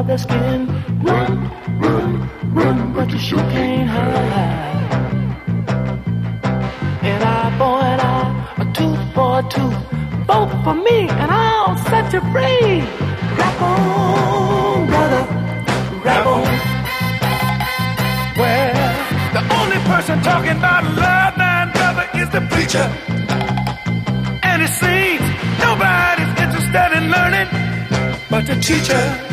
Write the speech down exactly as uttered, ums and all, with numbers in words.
of the skin. Run, run, run, but you sure can't hide. An eye for an eye, a tooth for a tooth. Vote for me and I'll set you free. Rap on, brother, rap on. Well, the only person talking about love, man, brother, is the preacher. And it seems nobody's interested in learning but the teacher.